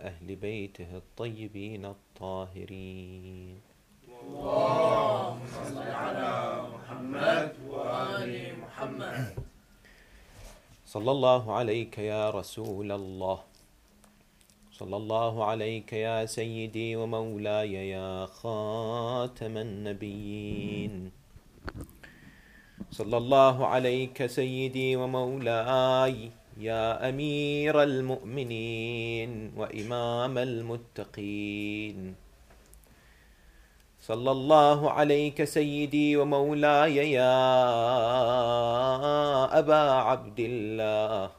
أهل بيته الطيبين الطاهرين. اللهم صل على محمد وآل محمد. صلى الله عليك يا رسول الله، صلى الله عليك يا سيدي ومولاي يا خاتم النبيين، صلى الله عليك سيدي ومولاي يا أمير المؤمنين وإمام المتقين، صلى الله عليك سيدي ومولاي يا أبا عبد الله،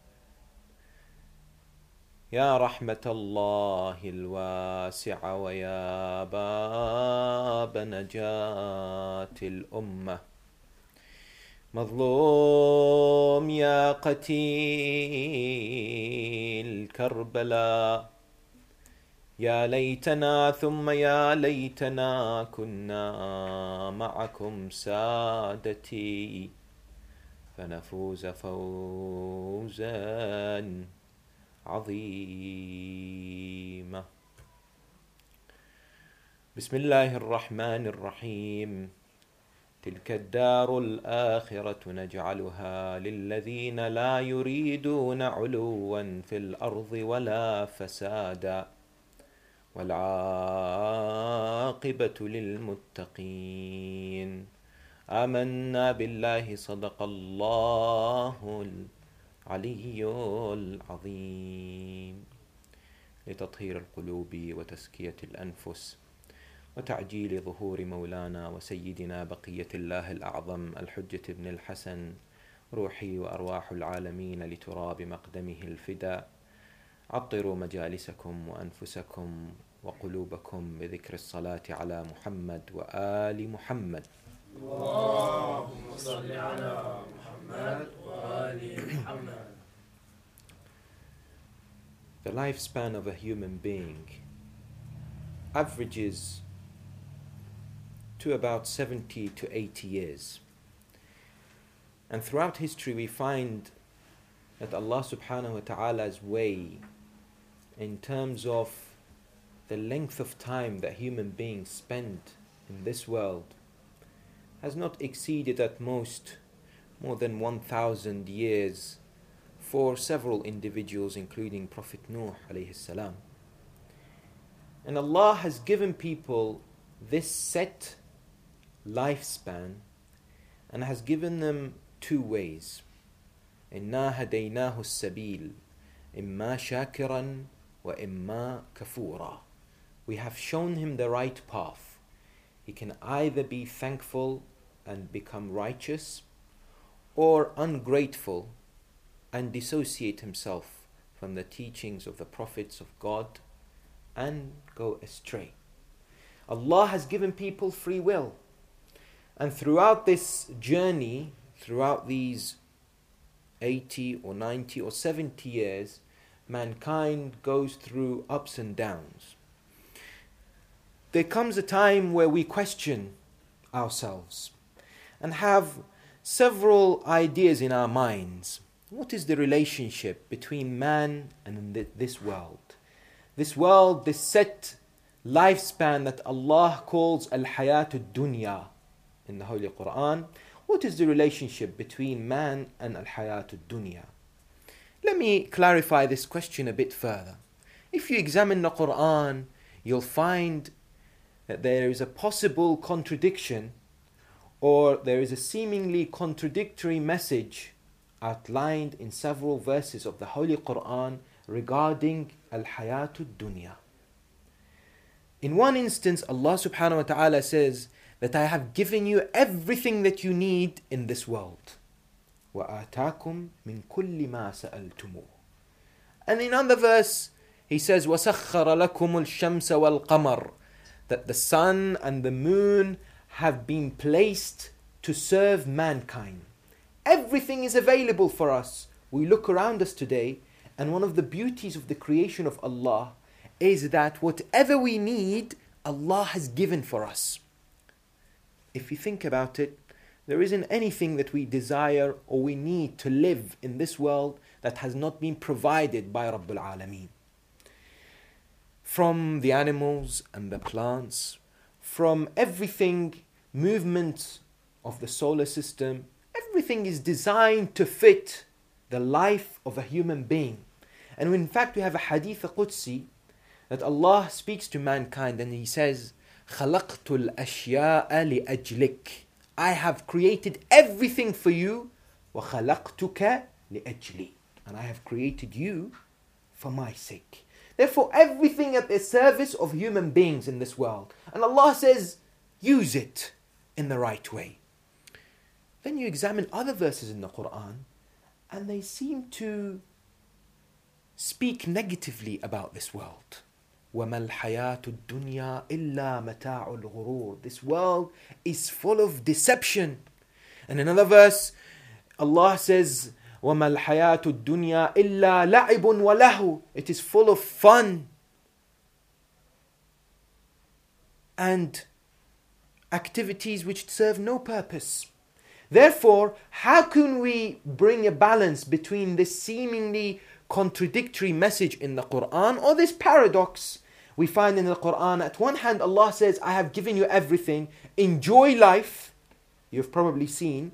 يا رحمة الله الواسعة ويا باب نجاة الأمة. مظلوم يا قتيل كربلاء، يا ليتنا ثم يا ليتنا كنا معكم سادتي فنفوز فوزا عظيما. بسم الله الرحمن الرحيم. تلك الدار الآخرة نجعلها للذين لا يريدون علوا في الأرض ولا فسادا والعاقبة للمتقين. آمنا بالله، صدق الله العلي العظيم. لتطهير القلوب وتزكية الأنفس وتعجيل ظهور مولانا وسيدنا بقية الله الأعظم الحجة بن الحسن روحي وأرواح العالمين لتراب مقدمه الفداء، عطروا مجالسكم وأنفسكم وقلوبكم بذكر الصلاة على محمد وآل محمد. اللهم صل على محمد وآل محمد. The lifespan of a human being averages to about 70 to 80 years. And throughout history we find that Allah subhanahu wa ta'ala's way in terms of the length of time that human beings spend in this world has not exceeded at most more than 1,000 years for several individuals, including Prophet Nuh alayhi salam. And Allah has given people this set lifespan and has given them two ways. إِنَّا هَدَيْنَاهُ السَّبِيلِ إِمَّا شَاكِرًا وَإِمَّا كَفُورًا. We have shown him the right path. He can either be thankful and become righteous, or ungrateful and dissociate himself from the teachings of the prophets of God and go astray. Allah has given people free will. And throughout this journey, throughout these 80 or 90 or 70 years, mankind goes through ups and downs. There comes a time where we question ourselves and have several ideas in our minds. What is the relationship between man and this world? This world, this set lifespan that Allah calls al-hayatud dunya in the Holy Quran. What is the relationship between man and al-hayatud dunya? Let me clarify this question a bit further. If you examine the Quran, you'll find that there is a possible contradiction, or there is a seemingly contradictory message outlined in several verses of the Holy Quran regarding al-hayatud dunya. In one instance, Allah subhanahu wa ta'ala says that I have given you everything that you need in this world. وَآتَاكُمْ مِنْ كُلِّ مَا سَأَلْتُمُوهُ. And in another verse, He says, وَسَخَّرَ لَكُمُ الشَّمْسَ وَالْقَمَرَ, that the sun and the moon have been placed to serve mankind. Everything is available for us. We look around us today, and one of the beauties of the creation of Allah is that whatever we need, Allah has given for us. If you think about it, there isn't anything that we desire or we need to live in this world that has not been provided by Rabbul Alameen. from the animals and the plants, from everything, movement of the solar system, everything is designed to fit the life of a human being. And in fact, we have a hadith Qudsi that Allah speaks to mankind and He says, خَلَقْتُ الْأَشْيَاءَ لِأَجْلِكَ, I have created everything for you, وَخَلَقْتُكَ لِأَجْلِي, and I have created you for my sake. Therefore, everything at the service of human beings in this world. And Allah says, use it in the right way. Then you examine other verses in the Quran, and they seem to speak negatively about this world. وَمَا الْحَيَاةُ الدُّنْيَا إِلَّا مَتَاعُ الْغُرُورِ, this world is full of deception. And in another verse, Allah says, وَمَا الْحَيَاةُ الدُّنْيَا إِلَّا لَعِبٌ وَلَهُ, it is full of fun and activities which serve no purpose. Therefore, how can we bring a balance between this seemingly contradictory message in the Quran, or this paradox we find in the Quran? At one hand, Allah says, I have given you everything, enjoy life. You've probably seen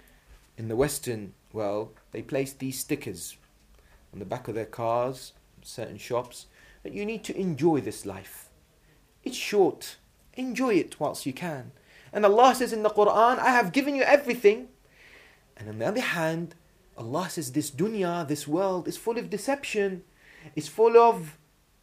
in the Western world, they place these stickers on the back of their cars, certain shops, that you need to enjoy this life. It's short, enjoy it whilst you can. And Allah says in the Quran, I have given you everything. And on the other hand, Allah says this dunya, this world is full of deception. It's full of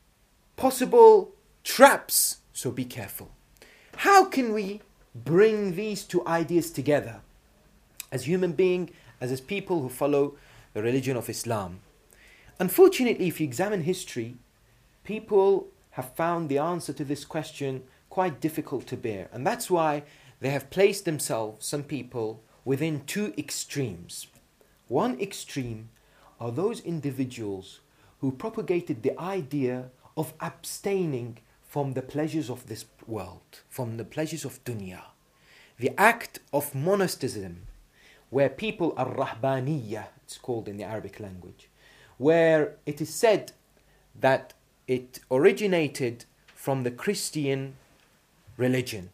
possible traps. So be careful. How can we bring these two ideas together as human beings, as people who follow the religion of Islam? Unfortunately, if you examine history, people have found the answer to this question quite difficult to bear. And that's why they have placed themselves, some people, within two extremes. One extreme are those individuals who propagated the idea of abstaining from the pleasures of this world, from the pleasures of dunya. The act of monasticism, where people are rahbaniyah, it's called in the Arabic language, where it is said that it originated from the Christian religion.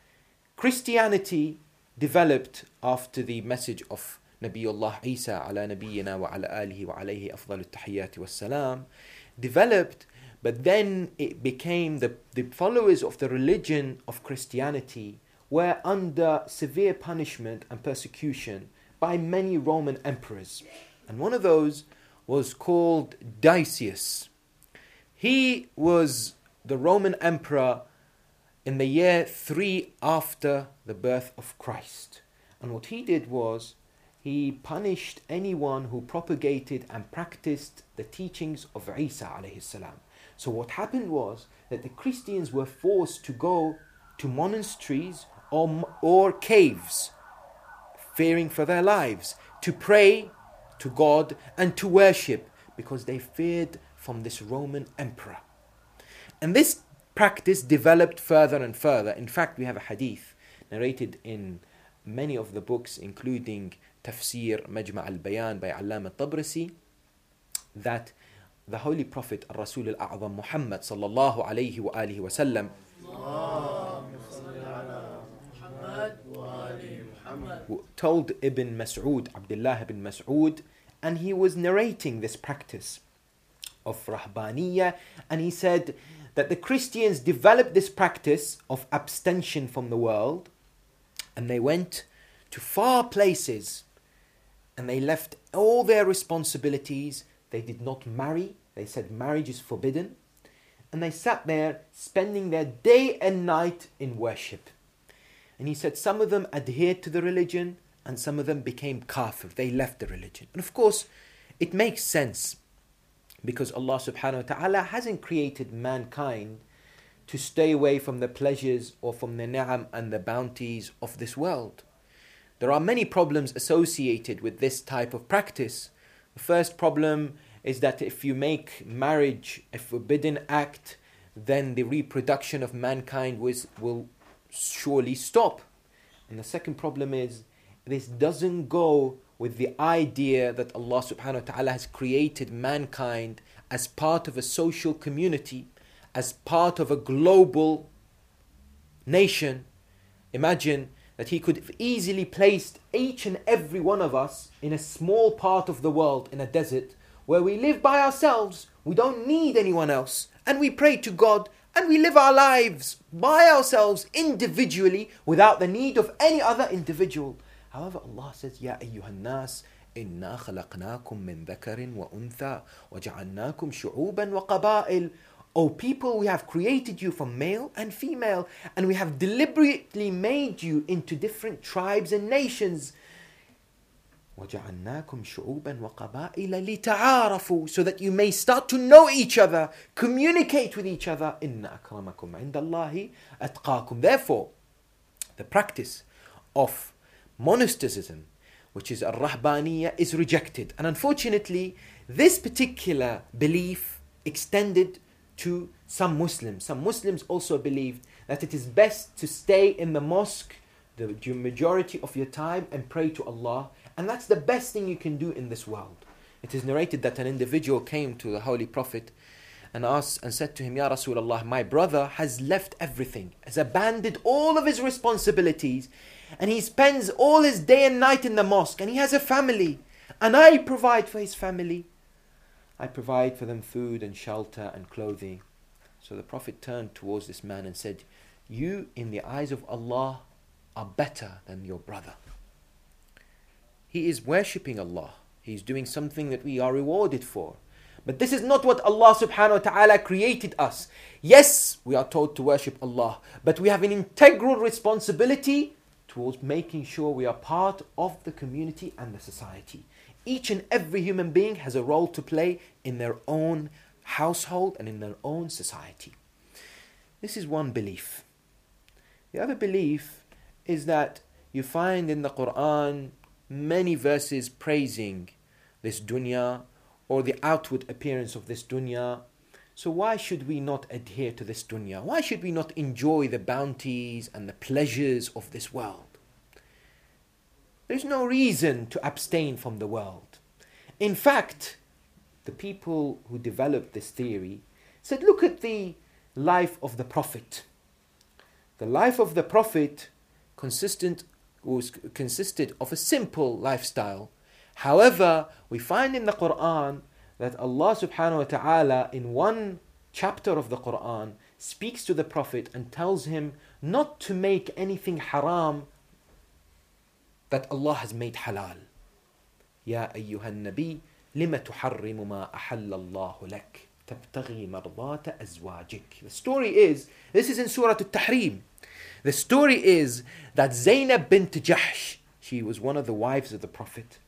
Christianity developed after the message of Nabiullah Isa ala nabiyyina wa ala alihi wa alayhi afdalu tahiyyati wassalam developed, but then it became the followers of the religion of Christianity were under severe punishment and persecution by many Roman emperors. And one of those was called Decius. He was the Roman emperor in the year 3 after the birth of Christ. And what he did was, he punished anyone who propagated and practiced the teachings of Isa alayhi salam. So what happened was that the Christians were forced to go to monasteries or caves, fearing for their lives, to pray to God and to worship, because they feared from this Roman emperor. And this practice developed further and further. In fact, we have a hadith narrated in many of the books, including Tafsir Majma' al-Bayan by Allama al-Tabrasi, that the Holy Prophet Rasul al-A'zam Muhammad sallallahu alayhi wa alihi wa sallam told Ibn Mas'ud, Abdullah ibn Mas'ud, and he was narrating this practice of Rahbaniyah, and he said that the Christians developed this practice of abstention from the world, and they went to far places, and they left all their responsibilities. They did not marry. They said marriage is forbidden. And they sat there spending their day and night in worship. And he said some of them adhered to the religion and some of them became kafir. They left the religion. And of course, it makes sense, because Allah subhanahu wa ta'ala hasn't created mankind to stay away from the pleasures or from the ni'am and the bounties of this world. There are many problems associated with this type of practice. The first problem is that if you make marriage a forbidden act, then the reproduction of mankind will surely stop. And the second problem is, this doesn't go with the idea that Allah subhanahu wa ta'ala has created mankind as part of a social community, as part of a global nation, imagine that he could have easily placed each and every one of us in a small part of the world, in a desert, where we live by ourselves, we don't need anyone else, and we pray to God, and we live our lives by ourselves, individually, without the need of any other individual. However, Allah says, Ya ayyuhan nas, inna khalaqnakum min dhakarin wa untha, wa ja'alnakum shu'uban wa qaba'il. O people, we have created you from male and female, and we have deliberately made you into different tribes and nations. وَجَعَلْنَاكُمْ شُعُوبًا وَقَبَائِلَ لِتَعَارَفُوا, so that you may start to know each other, communicate with each other. إِنَّ أَكْرَمَكُمْ عِنْدَ اللَّهِ أَتْقَاكُمْ. Therefore, the practice of monasticism, which is al-Rahbaniyya, is rejected. And unfortunately, this particular belief extended to some Muslims. Some Muslims also believed that it is best to stay in the mosque the majority of your time and pray to Allah, and that's the best thing you can do in this world. It is narrated that an individual came to the Holy Prophet and asked and said to him, Ya Rasulullah, my brother has left everything, has abandoned all of his responsibilities, and he spends all his day and night in the mosque, and he has a family, and I provide for his family. I provide for them food and shelter and clothing. So the Prophet turned towards this man and said, you, in the eyes of Allah, are better than your brother. He is worshipping Allah. He is doing something that we are rewarded for. But this is not what Allah subhanahu wa ta'ala created us. Yes, we are told to worship Allah, but we have an integral responsibility towards making sure we are part of the community and the society. Each and every human being has a role to play in their own household and in their own society. This is one belief. The other belief is that you find in the Quran many verses praising this dunya or the outward appearance of this dunya. So why should we not adhere to this dunya? Why should we not enjoy the bounties and the pleasures of this world? There's no reason to abstain from the world. In fact, the people who developed this theory said, look at the life of the Prophet. The life of the Prophet consisted of a simple lifestyle. However, we find in the Quran that Allah subhanahu wa ta'ala in one chapter of the Quran speaks to the Prophet and tells him not to make anything haram that Allah has made halal. Ya ayyuhan nabi, lima tuharrimu ma ahalla Allahu lak, tabtaghi mardata azwajik. The story is, this is in Surah Al-Tahrim. The story is that Zainab bint Jahsh, she was one of the wives of the Prophet.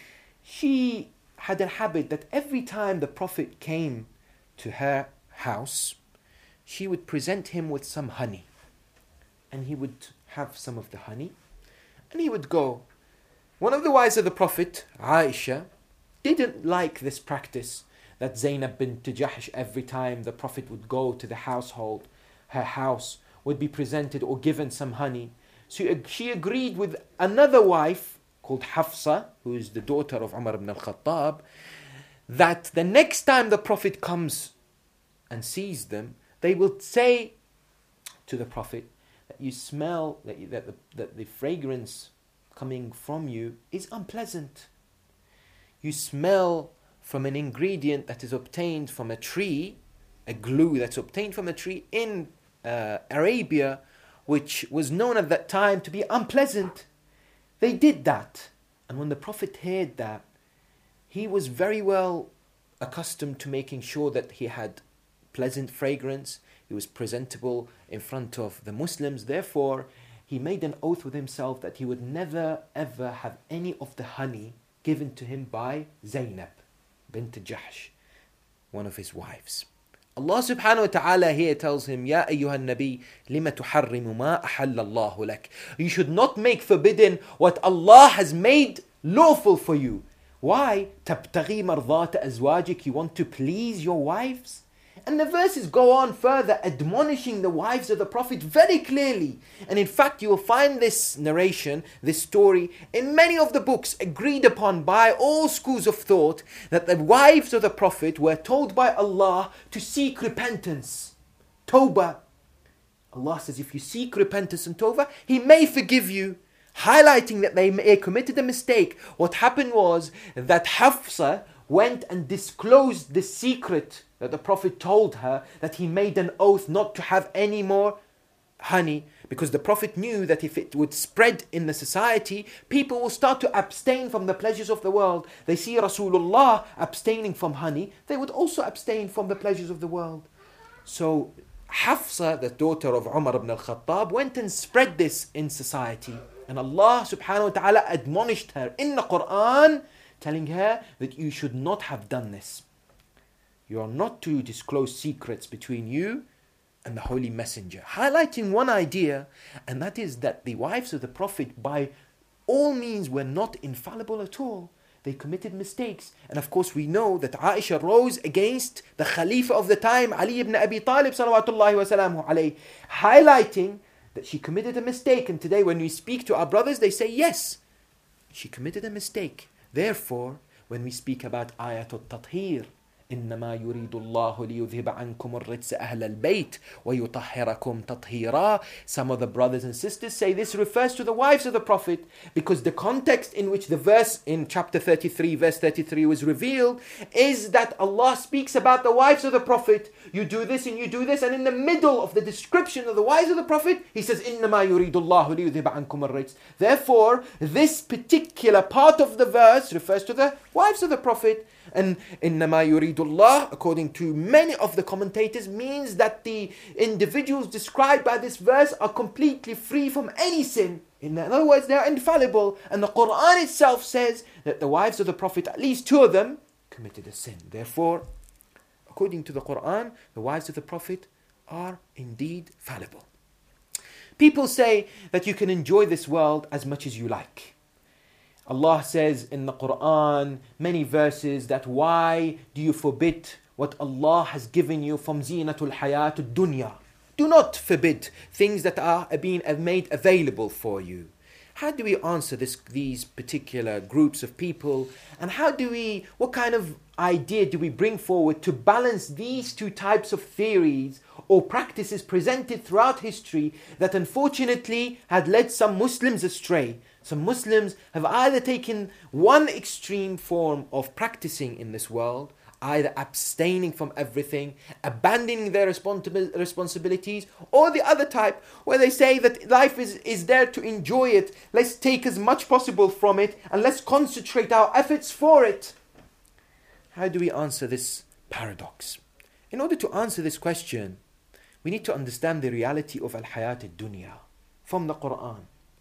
She had a habit that every time the Prophet came to her house, she would present him with some honey. And he would have some of the honey, and he would go. One of the wives of the Prophet, Aisha, didn't like this practice that Zainab bint Jahsh, every time the Prophet would go to the household, her house would be presented or given some honey. So she agreed with another wife called Hafsa, who is the daughter of Umar ibn al-Khattab, that the next time the Prophet comes and sees them, they will say to the Prophet that you smell, that the fragrance coming from you is unpleasant. You smell from an ingredient that is obtained from a tree, a glue that's obtained from a tree in Arabia, which was known at that time to be unpleasant. They did that. And when the Prophet heard that, he was very well accustomed to making sure that he had pleasant fragrance, he was presentable in front of the Muslims. Therefore, he made an oath with himself that he would never ever have any of the honey given to him by Zainab bint Jahsh, one of his wives. Allah subhanahu wa ta'ala here tells him, Ya ayyuhan nabi, lima tuharrimu ma ahalla Allahu lak. You should not make forbidden what Allah has made lawful for you. Why? Tabtaghi mardata azwajik. You want to please your wives? And the verses go on further, admonishing the wives of the Prophet very clearly. And in fact, you will find this narration, this story, in many of the books agreed upon by all schools of thought, that the wives of the Prophet were told by Allah to seek repentance. Tawbah. Allah says if you seek repentance and Tawbah, He may forgive you. Highlighting that they may committed a mistake. What happened was that Hafsa went and disclosed the secret that the Prophet told her, that he made an oath not to have any more honey, because the Prophet knew that if it would spread in the society, people will start to abstain from the pleasures of the world. They see Rasulullah abstaining from honey, they would also abstain from the pleasures of the world. So Hafsa, the daughter of Umar ibn al-Khattab, went and spread this in society. And Allah subhanahu wa ta'ala admonished her in the Quran, telling her that you should not have done this. You are not to disclose secrets between you and the Holy Messenger. Highlighting one idea, and that is that the wives of the Prophet by all means were not infallible at all. They committed mistakes. And of course we know that Aisha rose against the Khalifa of the time, Ali ibn Abi Talib salawatullahi wa salamuhu alayhi, highlighting that she committed a mistake. And today when we speak to our brothers, they say, yes, she committed a mistake. Therefore, when we speak about Ayatul Tathir, إنما يريد الله ليذهب عنكم الرجس أهل البيت ويطهركم تطهيرا. Some of the brothers and sisters say this refers to the wives of the Prophet, because the context in which the verse in chapter 33, verse 33 was revealed is that Allah speaks about the wives of the Prophet. You do this and you do this, and in the middle of the description of the wives of the Prophet, He says, إنما يريد الله ليذهب عنكم الرجس. Therefore, this particular part of the verse refers to the wives of the Prophet. And إِنَّمَا يُرِيدُ اللَّهُ, according to many of the commentators, means that the individuals described by this verse are completely free from any sin. In other words, they are infallible. And the Quran itself says that the wives of the Prophet, at least two of them, committed a sin. Therefore, according to the Quran, the wives of the Prophet are indeed fallible. People say that you can enjoy this world as much as you like. Allah says in the Quran, many verses, that why do you forbid what Allah has given you from zinatul hayatul dunya? Do not forbid things that are being made available for you. How do we answer these particular groups of people? And what kind of idea do we bring forward to balance these two types of theories or practices presented throughout history that unfortunately had led some Muslims astray? Some Muslims have either taken one extreme form of practicing in this world, either abstaining from everything, abandoning their responsibilities, or the other type where they say that life is there to enjoy it. Let's take as much possible from it and let's concentrate our efforts for it. How do we answer this paradox? In order to answer this question, we need to understand the reality of al-hayat al-dunya from the Quran.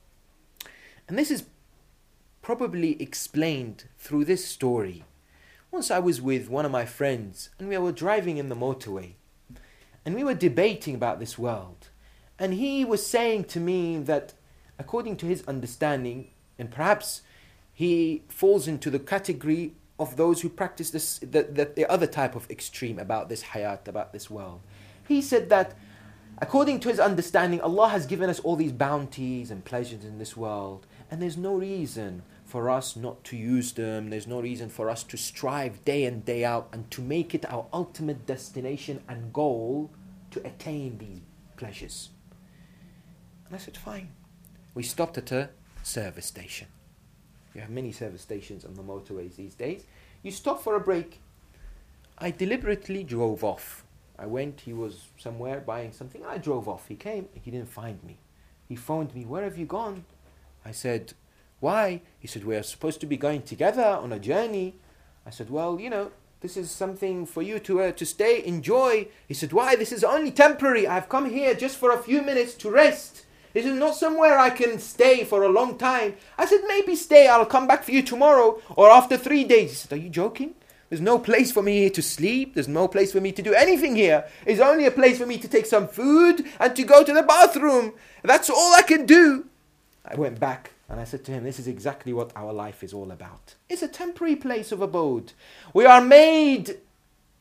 And this is probably explained through this story. Once I was with one of my friends and we were driving in the motorway and we were debating about this world. And he was saying to me that according to his understanding, and perhaps he falls into the category of those who practice this, the other type of extreme about this hayat, about this world. He said that according to his understanding, Allah has given us all these bounties and pleasures in this world, and there's no reason for us not to use them. There's no reason for us to strive day in, day out, and to make it our ultimate destination and goal to attain these pleasures. And I said, fine. We stopped at a service station. You have many service stations on the motorways these days. You stop for a break. I deliberately drove off. I went, he was somewhere buying something. I drove off. He came, he didn't find me. He phoned me, where have you gone? I said, why? He said, we are supposed to be going together on a journey. I said, well, this is something for you to stay, enjoy. He said, why? This is only temporary. I've come here just for a few minutes to rest. This is not somewhere I can stay for a long time. I said, maybe stay. I'll come back for you tomorrow or after 3 days. He said, are you joking? There's no place for me here to sleep. There's no place for me to do anything here. It's only a place for me to take some food and to go to the bathroom. That's all I can do. I went back and I said to him, this is exactly what our life is all about. It's a temporary place of abode. We are made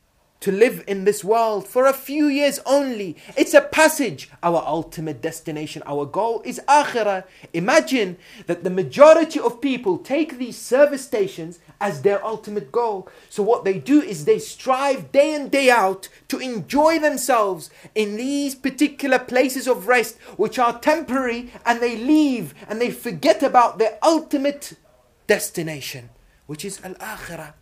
to live in this world for a few years only. It's a passage. Our ultimate destination, our goal is akhirah. Imagine that the majority of people take these service stations as their ultimate goal. So what they do is they strive day in, day out to enjoy themselves in these particular places of rest, which are temporary, and they leave and they forget about their ultimate destination, which is al-akhirah.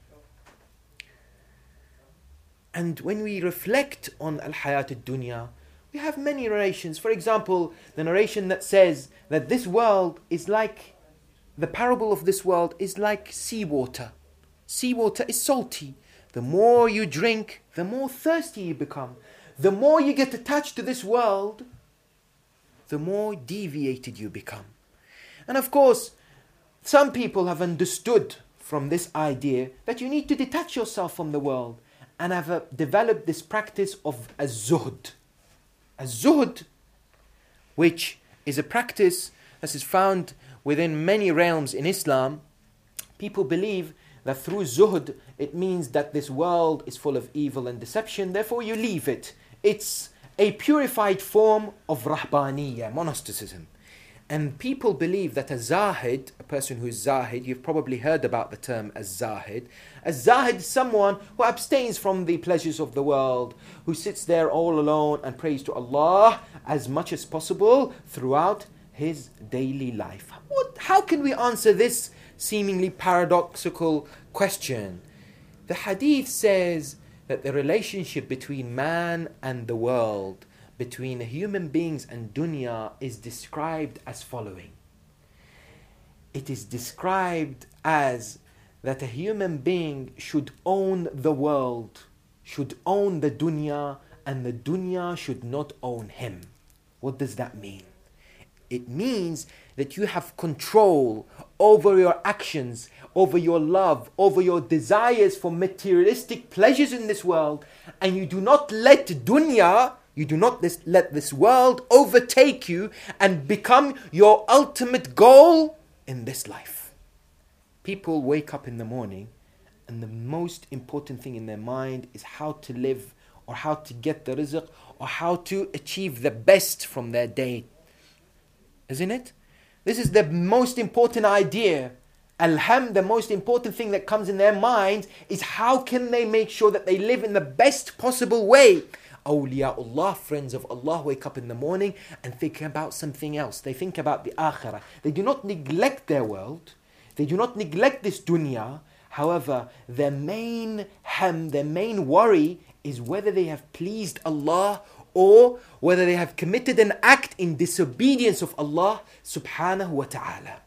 And when we reflect on al-hayat al-dunya, we have many narrations. For example, the narration that says that this world is like, the parable of this world is like seawater. Seawater is salty. The more you drink, the more thirsty you become. The more you get attached to this world, the more deviated you become. And of course, some people have understood from this idea that you need to detach yourself from the world, and have developed this practice of az-zuhd. Az-zuhd, which is a practice that is found within many realms in Islam. People believe that through zuhd, it means that this world is full of evil and deception, therefore you leave it. It's a purified form of rahbaniyya, monasticism. And people believe that a zahid, a person who is zahid, you've probably heard about the term az-zahid. A zahid is someone who abstains from the pleasures of the world, who sits there all alone and prays to Allah as much as possible throughout his daily life. How can we answer this seemingly paradoxical question? The hadith says that the relationship between man and the world, between human beings and dunya, is described as following. It is described as that a human being should own the world, should own the dunya, and the dunya should not own him. What does that mean? It means that you have control over your actions, over your love, over your desires for materialistic pleasures in this world, and you do not let dunya, you do not let this world overtake you and become your ultimate goal in this life. People wake up in the morning and the most important thing in their mind is how to live, or how to get the rizq, or how to achieve the best from their day. Isn't it? This is the most important idea. The most important thing that comes in their mind is how can they make sure that they live in the best possible way. Awliyaullah, friends of Allah, wake up in the morning and think about something else. They think about the akhirah. They do not neglect their world. They do not neglect this dunya. However, their main worry is whether they have pleased Allah or whether they have committed an act in disobedience of Allah subhanahu wa ta'ala.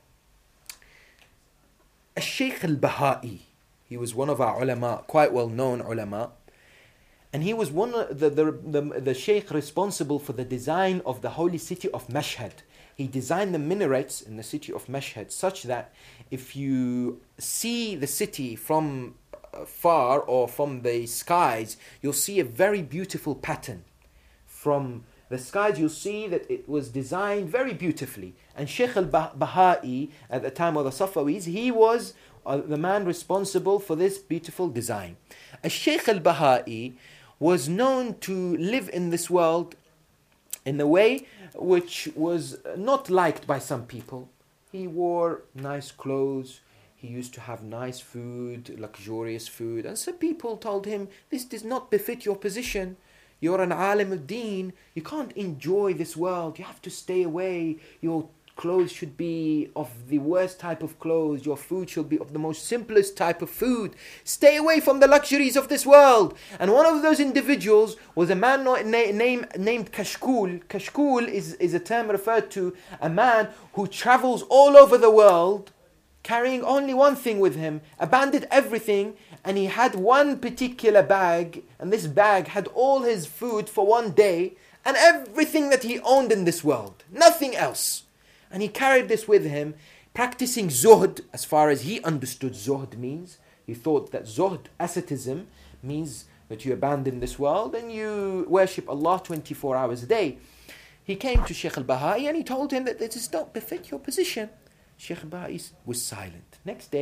Al-Shaykh al-Baha'i, he was one of our ulama, quite well known ulama. And he was one of the sheikh responsible for the design of the holy city of Mashhad. He designed the minarets in the city of Mashhad such that if you see the city from far or from the skies, you'll see a very beautiful pattern. From the skies you'll see that it was designed very beautifully. And Shaykh al-Baha'i, at the time of the Safawis, he was the man responsible for this beautiful design. Shaykh al-Baha'i was known to live in this world in a way which was not liked by some people. He wore nice clothes, he used to have nice food, luxurious food, and some people told him, this does not befit your position. You're an alim al-deen, you can't enjoy this world, you have to stay away, your clothes should be of the worst type of clothes, your food should be of the most simplest type of food. Stay away from the luxuries of this world. And one of those individuals was a man named Kashkul. Kashkul is a term referred to a man who travels all over the world carrying only one thing with him, abandoned everything, and he had one particular bag, and this bag had all his food for one day and everything that he owned in this world, nothing else. And he carried this with him, practicing zuhd as far as he understood zuhd means. He thought that zuhd, asceticism, means that you abandon this world and you worship Allah 24 hours a day. He came to Shaykh al-Baha'i and he told him that this does not befit your position. Shaykh al-Baha'i was silent. Next day,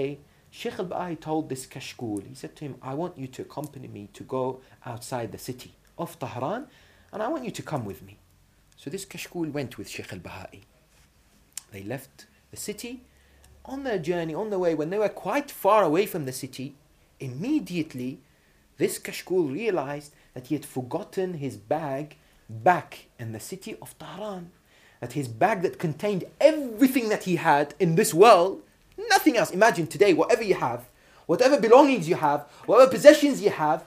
Sheikh al-Baha'i told this kashkul, he said to him, I want you to accompany me to go outside the city of Tehran, and I want you to come with me. So this kashkul went with Sheikh al-Baha'i. They left the city. On their journey, on the way, when they were quite far away from the city, immediately this kashkul realized that he had forgotten his bag back in the city of Tehran. That his bag that contained everything that he had in this world, nothing else. Imagine today, whatever you have, whatever belongings you have, whatever possessions you have,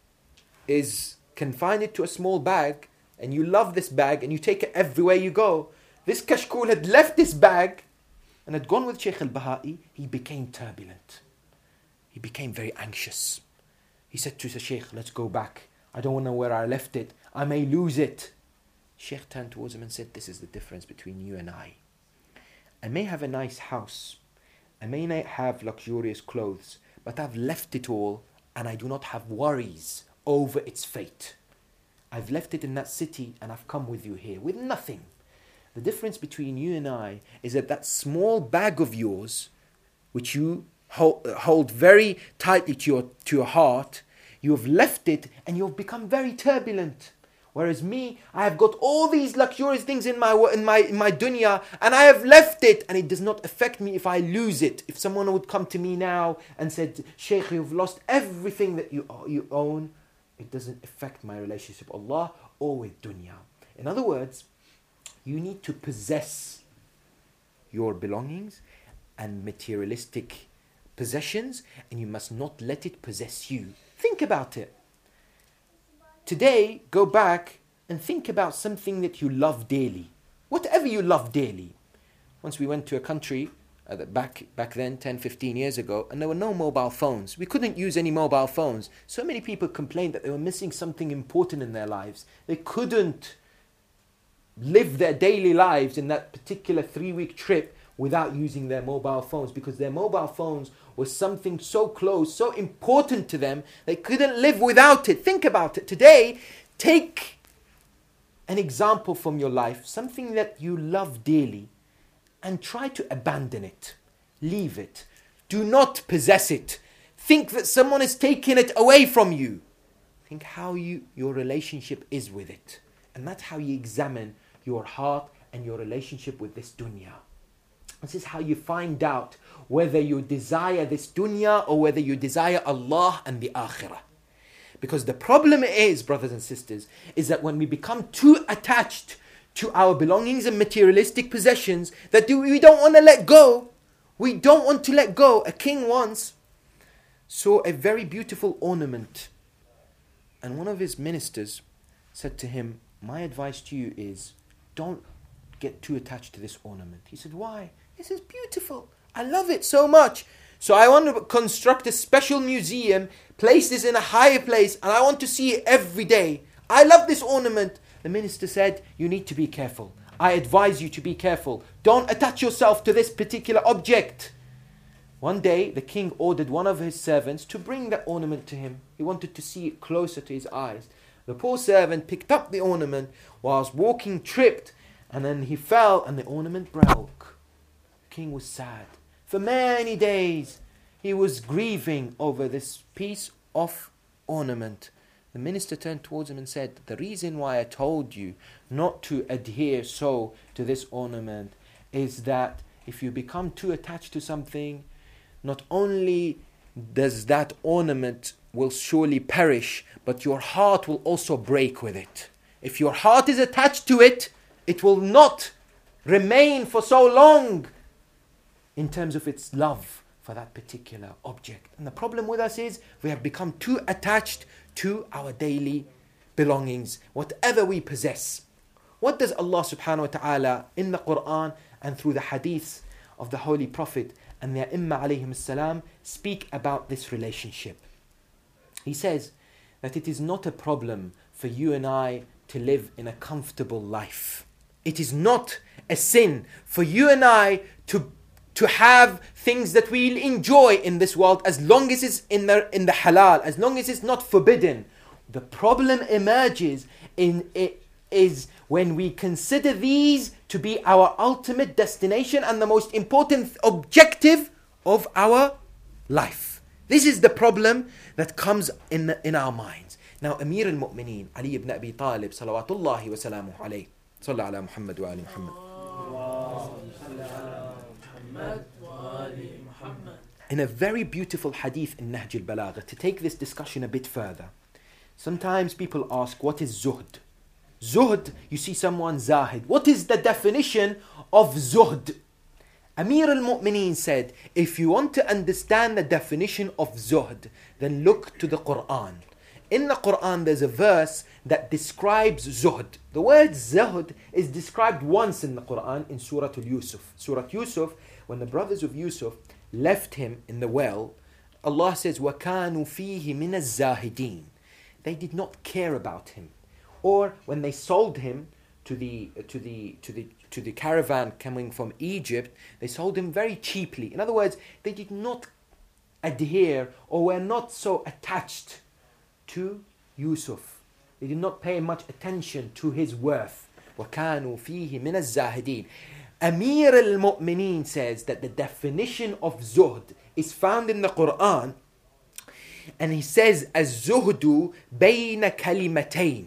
is confined to a small bag, and you love this bag and you take it everywhere you go. This kashkul had left this bag and had gone with Sheikh al-Baha'i. He became turbulent. He became very anxious. He said to the Sheikh, let's go back. I don't know where I left it. I may lose it. Sheikh turned towards him and said, this is the difference between you and I. I may have a nice house. I may not have luxurious clothes, but I've left it all and I do not have worries over its fate. I've left it in that city and I've come with you here with nothing. The difference between you and I is that that small bag of yours, which you hold very tightly to your heart, you have left it and you have become very turbulent. Whereas me, I have got all these luxurious things in my dunya, and I have left it, and it does not affect me if I lose it. If someone would come to me now and said, Shaykh, you've lost everything that you own, it doesn't affect my relationship with Allah or with dunya. In other words, you need to possess your belongings and materialistic possessions, and you must not let it possess you. Think about it. Today, go back and think about something that you love dearly. Whatever you love dearly. Once we went to a country, back then, 10, 15 years ago, and there were no mobile phones. We couldn't use any mobile phones. So many people complained that they were missing something important in their lives. They couldn't live their daily lives in that particular 3-week trip without using their mobile phones, because their mobile phones was something so close, so important to them, they couldn't live without it. Think about it. Today, take an example from your life, something that you love dearly, and try to abandon it. Leave it. Do not possess it. Think that someone is taking it away from you. Think how your relationship is with it. And that's how you examine your heart and your relationship with this dunya. This is how you find out whether you desire this dunya or whether you desire Allah and the akhirah. Because the problem is, brothers and sisters, is that when we become too attached to our belongings and materialistic possessions, that we don't want to let go. We don't want to let go. A king once saw a very beautiful ornament, and one of his ministers said to him, my advice to you is, don't get too attached to this ornament. He said, why? This is beautiful. I love it so much. So I want to construct a special museum, place this in a higher place, and I want to see it every day. I love this ornament. The minister said, you need to be careful. I advise you to be careful. Don't attach yourself to this particular object. One day, the king ordered one of his servants to bring that ornament to him. He wanted to see it closer to his eyes. The poor servant picked up the ornament, whilst walking, tripped, and then he fell and the ornament broke. The king was sad. For many days, he was grieving over this piece of ornament. The minister turned towards him and said, the reason why I told you not to adhere so to this ornament is that if you become too attached to something, not only does that ornament will surely perish, but your heart will also break with it. If your heart is attached to it, it will not remain for so long in terms of its love for that particular object. And the problem with us is we have become too attached to our daily belongings, whatever we possess. What does Allah subhanahu wa ta'ala in the Quran and through the hadiths of the Holy Prophet and the A'imma alayhim salam speak about this relationship? He says that it is not a problem for you and I to live in a comfortable life. It is not a sin for you and I to have things that we'll enjoy in this world, as long as it's in the halal, as long as it's not forbidden. The problem emerges is when we consider these to be our ultimate destination and the most important objective of our life. This is the problem that comes in our minds. Now, Amir al-Mu'mineen, Ali ibn Abi Talib, salawatullahi wa salamuhu alayhi, sallallahu ala Muhammad wa ali Muhammad. In a very beautiful hadith in Nahj al-Balagha, to take this discussion a bit further, sometimes people ask, what is zuhd? Zuhd, you see someone zahid. What is the definition of zuhd? Amir al-Mu'mineen said, if you want to understand the definition of zuhd, then look to the Quran. In the Quran, there's a verse that describes zuhd. The word zuhd is described once in the Quran in Surah Yusuf. Surah Yusuf, when the brothers of Yusuf left him in the well, Allah says, وَكَانُوا فِيهِ مِنَ الزَّاهِدِينَ. They did not care about him. Or when they sold him to the caravan coming from Egypt, they sold him very cheaply. In other words, they did not adhere or were not so attached to Yusuf. They did not pay much attention to his worth. وَكَانُوا فِيهِ مِنَ الزَّاهِدِينَ. Amir al-Mu'mineen says that the definition of zuhd is found in the Quran, and he says, الزهد بين كلمتين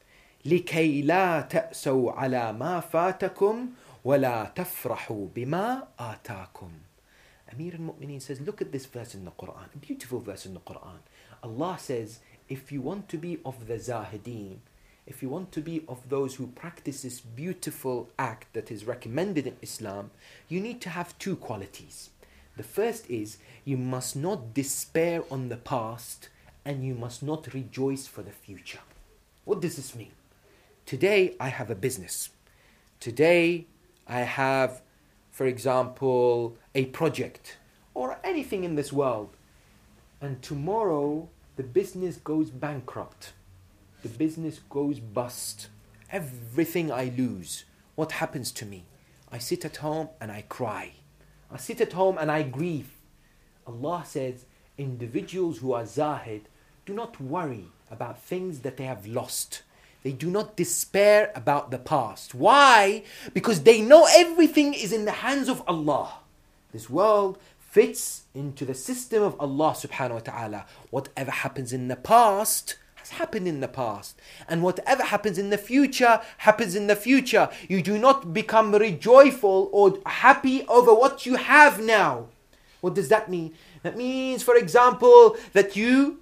لكي لا تأسوا على ما فاتكم ولا تفرحوا بما آتاكم. Amir al-Mu'mineen says, look at this verse in the Quran, a beautiful verse in the Quran. Allah says, if you want to be of the Zahideen, if you want to be of those who practice this beautiful act that is recommended in Islam, you need to have two qualities. The first is, you must not despair on the past and you must not rejoice for the future. What does this mean? Today I have a business. Today I have, for example, a project or anything in this world. And tomorrow the business goes bankrupt. The business goes bust. Everything I lose. What happens to me? I sit at home and I cry. I sit at home and I grieve. Allah says, individuals who are zahid do not worry about things that they have lost. They do not despair about the past. Why? Because they know everything is in the hands of Allah. This world fits into the system of Allah subhanahu wa ta'ala. Whatever happens in the past has happened in the past. And whatever happens in the future, happens in the future. You do not become rejoiceful or happy over what you have now. What does that mean? That means, for example, that you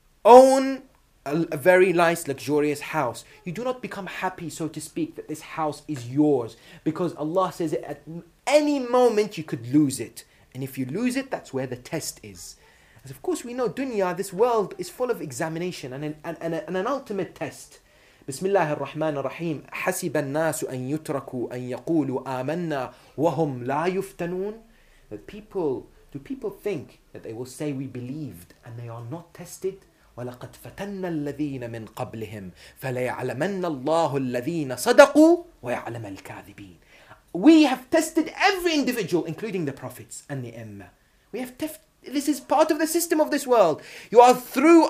own a very nice, luxurious house. You do not become happy, so to speak, that this house is yours. Because Allah says at any moment you could lose it. And if you lose it, that's where the test is. As of course we know, dunya, this world is full of examination and an ultimate test. Bismillah ar-Rahman ar-Rahim. حَسِبَ النَّاسُ أَن يُتْرَكُوا أَن يَقُولُوا آمَنَّا وَهُمْ لَا يُفْتَنُونَ. That do people think that they will say we believed and they are not tested? وَلَقَدْ فَتَنَّ الَّذِينَ مِنْ قَبْلِهِمْ فَلَيَعْلَمَنَّ اللَّهُ الَّذِينَ صَدَقُوا وَيَعْلَمَ الْكَاذِبِينَ. We have tested every individual, including the prophets and the Ummah. We have this is part of the system of this world. You are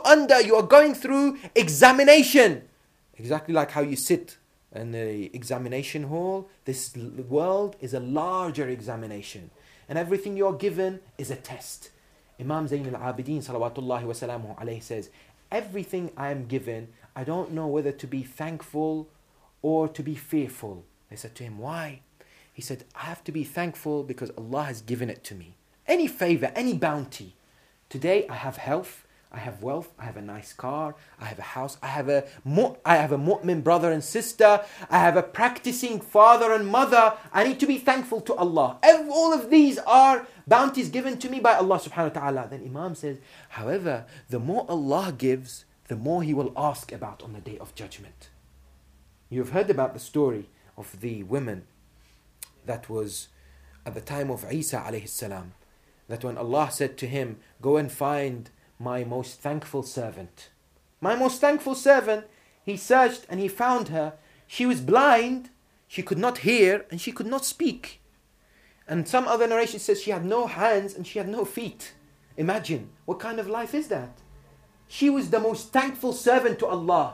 going through examination. Exactly like how you sit in the examination hall. This world is a larger examination. And everything you are given is a test. Imam Zayn al-Abidin salawatullahi wa salamuhu alayhi says, everything I am given, I don't know whether to be thankful or to be fearful. They said to him, why? He said, I have to be thankful because Allah has given it to me. Any favor, any bounty. Today I have health, I have wealth, I have a nice car, I have a house, I have a mu'min brother and sister, I have a practicing father and mother. I need to be thankful to Allah. All of these are bounties given to me by Allah subhanahu wa ta'ala. Then Imam says, however, the more Allah gives, the more He will ask about on the Day of Judgment. You've heard about the story of the women that was at the time of Isa alayhi salam, that when Allah said to him, go and find my most thankful servant. My most thankful servant, he searched and he found her. She was blind, she could not hear, and she could not speak. And some other narration says she had no hands and she had no feet. Imagine, what kind of life is that? She was the most thankful servant to Allah.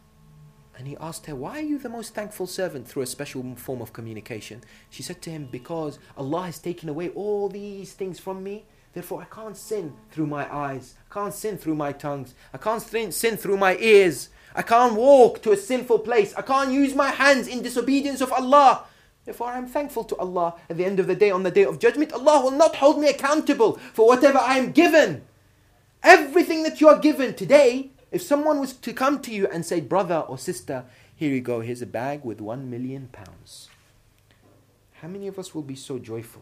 And he asked her, why are you the most thankful servant, through a special form of communication? She said to him, because Allah has taken away all these things from me. Therefore, I can't sin through my eyes. I can't sin through my tongues. I can't sin through my ears. I can't walk to a sinful place. I can't use my hands in disobedience of Allah. Therefore, I am thankful to Allah. At the end of the day, on the day of judgment, Allah will not hold me accountable for whatever I am given. Everything that you are given today, if someone was to come to you and say, brother or sister, here you go, here's a bag with £1 million. How many of us will be so joyful?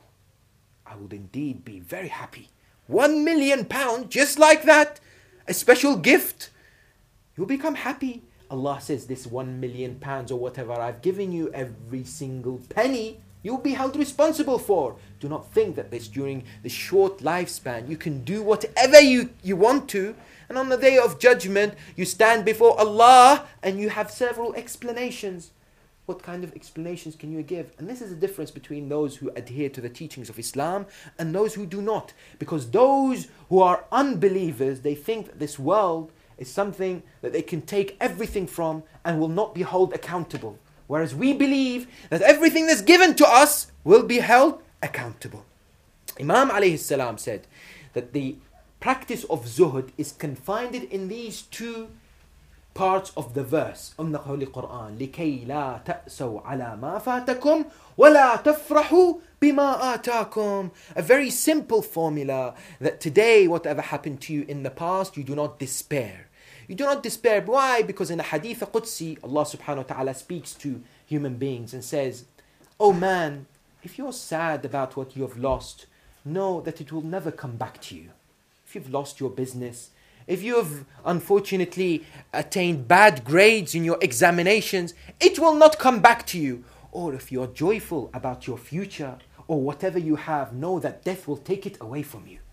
I would indeed be very happy. £1 million, just like that, a special gift. You'll become happy. Allah says this £1 million or whatever I've given you, every single penny, you'll be held responsible for. Do not think that during the short lifespan you can do whatever you want to, and on the day of judgment you stand before Allah and you have several explanations. What kind of explanations can you give? And this is the difference between those who adhere to the teachings of Islam and those who do not. Because those who are unbelievers, they think that this world is something that they can take everything from and will not be held accountable. Whereas we believe that everything that's given to us will be held accountable. Imam alayhi salam said that the practice of zuhud is confined in these two parts of the verse of the Holy Quran. لِكَيْ لَا تَأْسَوْا عَلَى مَا فَاتَكُمْ وَلَا تَفْرَحُوا بِمَا آتَاكُمْ. A very simple formula that today, whatever happened to you in the past, you do not despair. You do not despair. Why? Because in the Hadith Qudsi, Allah subhanahu wa ta'ala speaks to human beings and says, oh man, if you're sad about what you have lost, know that it will never come back to you. If you've lost your business, if you have unfortunately attained bad grades in your examinations, it will not come back to you. Or if you're joyful about your future or whatever you have, know that death will take it away from you.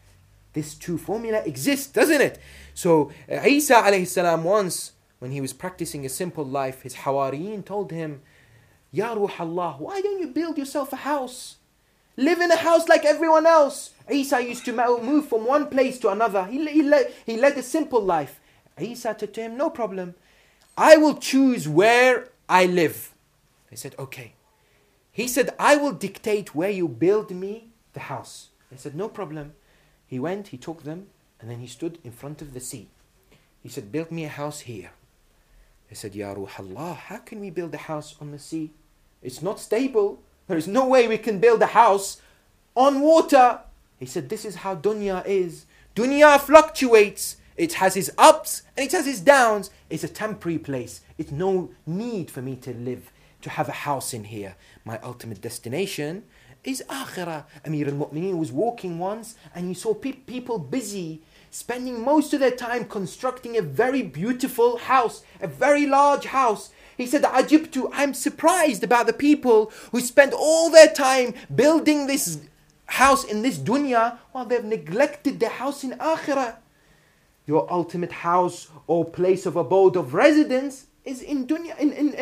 This two formula exists, doesn't it? So Isa alayhi salam once, when he was practicing a simple life, his Hawariyeen told him, Ya Ruh Allah, why don't you build yourself a house? Live in a house like everyone else. Isa used to move from one place to another. He led a simple life. Isa said to him, no problem. I will choose where I live. They said, okay. He said, I will dictate where you build me the house. They said, no problem. He went, he took them, and then he stood in front of the sea. He said, build me a house here. They said, Ya Ruh Allah, how can we build a house on the sea? It's not stable. There is no way we can build a house on water. He said, this is how dunya is. Dunya fluctuates. It has its ups and it has its downs. It's a temporary place. It's no need for me to live, to have a house in here. My ultimate destination is akhirah. Amir al-Mu'mineen was walking once and he saw people busy, spending most of their time constructing a very beautiful house, a very large house. He said, Ajibtu, I'm surprised about the people who spend all their time building this house in this dunya while they've neglected their house in akhirah. Your ultimate house or place of abode of residence is in dunya,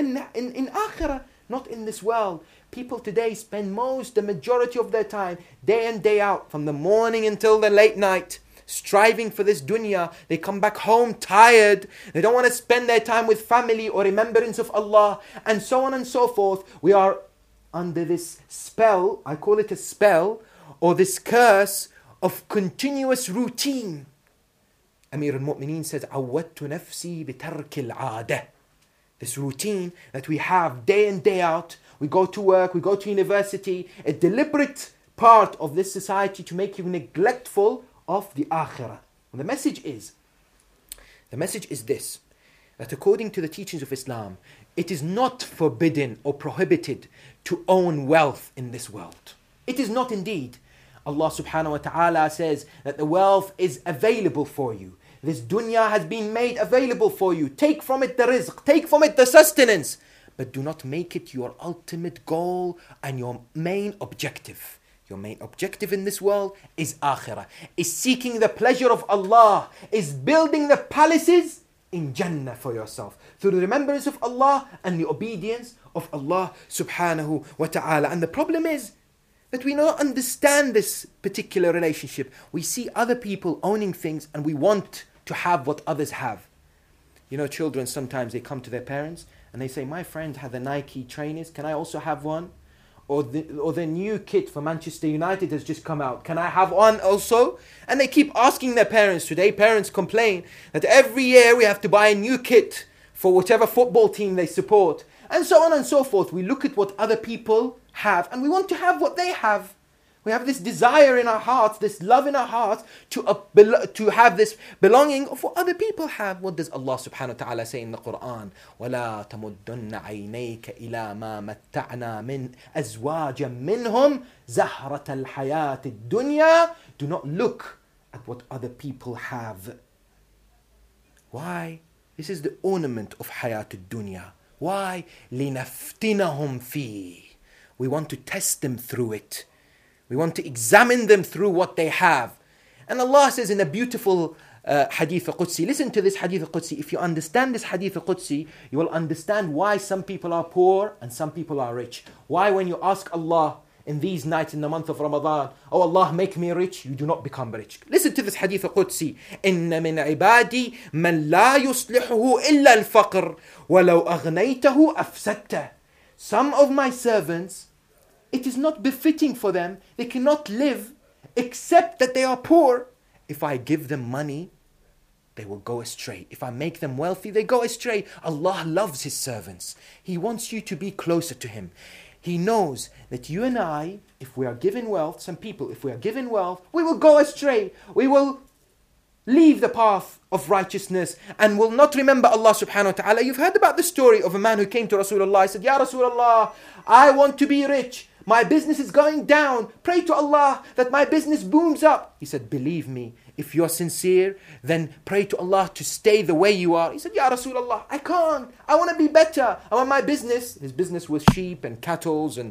in akhirah, not in this world. People today spend the majority of their time, day in, day out, from the morning until the late night, striving for this dunya. They come back home tired. They don't want to spend their time with family or remembrance of Allah, and so on and so forth. We are under this spell, I call it a spell, or this curse of continuous routine. Amir al-Mu'mineen says, عَوَّدْتُ نَفْسِي بِتَرْكِ الْعَادَةِ. This routine that we have day in, day out. We go to work, we go to university, a deliberate part of this society to make you neglectful of the akhirah. And the message is this, that according to the teachings of Islam, it is not forbidden or prohibited to own wealth in this world. It is not indeed. Allah subhanahu wa ta'ala says that the wealth is available for you. This dunya has been made available for you. Take from it the rizq, take from it the sustenance, but do not make it your ultimate goal and your main objective. Your main objective in this world is akhirah, is seeking the pleasure of Allah, is building the palaces in Jannah for yourself through the remembrance of Allah and the obedience of Allah subhanahu wa ta'ala. And the problem is that we don't understand this particular relationship. We see other people owning things and we want to have what others have. You know, children sometimes they come to their parents and they say, my friend had the Nike trainers, can I also have one? or the new kit for Manchester United has just come out. Can I have one also? And they keep asking their parents. Today, parents complain that every year we have to buy a new kit for whichever football team they support. And so on and so forth. We look at what other people have and we want to have what they have. We have this desire in our hearts, this love in our hearts to have this belonging of what other people have. What does Allah subhanahu wa ta'ala say in the Quran? وَلَا تَمُدُّنَّ عَيْنَيْكَ إِلَى مَا مَتَّعْنَا مِنْ أَزْوَاجًا مِّنْهُمْ زَهْرَةَ الْحَيَاةِ الدُّنْيَا. Do not look at what other people have. Why? This is the ornament of Hayat al-Dunya. Why? لِنَفْتِنَهُمْ فِيهِ. We want to test them through it. We want to examine them through what they have. And Allah says in a beautiful hadith al-Qudsi, listen to this hadith al-Qudsi. If you understand this hadith al-Qudsi, you will understand why some people are poor and some people are rich. Why when you ask Allah in these nights in the month of Ramadan, oh Allah, make me rich, you do not become rich. Listen to this hadith al-Qudsi. إِنَّ مِنْ عِبَادِي مَنْ لَا يُصْلِحُهُ إِلَّا الْفَقْرِ وَلَوْ أَغْنَيْتَهُ أَفْسَدْتَهُ. Some of my servants, it is not befitting for them. They cannot live except that they are poor. If I give them money, they will go astray. If I make them wealthy, they go astray. Allah loves His servants. He wants you to be closer to Him. He knows that you and I, if we are given wealth, some people, if we are given wealth, we will go astray. We will leave the path of righteousness and will not remember Allah subhanahu wa ta'ala. You've heard about the story of a man who came to Rasulullah. He said, Ya Rasulullah, I want to be rich. My business is going down. Pray to Allah that my business booms up. He said, believe me, if you're sincere, then pray to Allah to stay the way you are. He said, Ya Rasulullah, I can't. I want to be better. I want my business. His business was sheep and cattle and